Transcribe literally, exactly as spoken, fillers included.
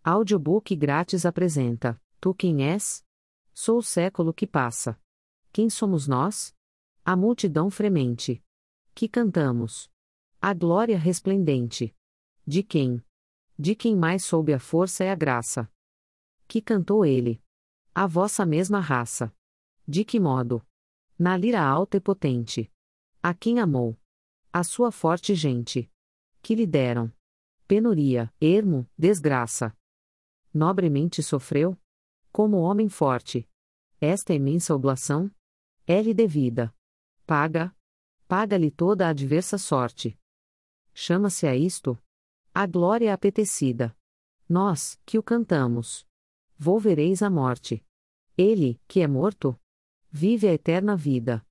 Audiobook grátis apresenta: Tu quem és? Sou o século que passa. Quem somos nós? A multidão fremente. Que cantamos. A glória resplendente. De quem? De quem mais soube a força e a graça. Que cantou ele? A vossa mesma raça. De que modo? Na lira alta e potente. A quem amou? A sua forte gente. Que lhe deram penuria, ermo, desgraça. Nobremente sofreu? Como homem forte. Esta imensa oblação? É-lhe devida. Paga. Paga-lhe toda a adversa sorte. Chama-se a isto a glória apetecida. Nós, que o cantamos. Volvereis à morte. Ele, que é morto, vive a eterna vida.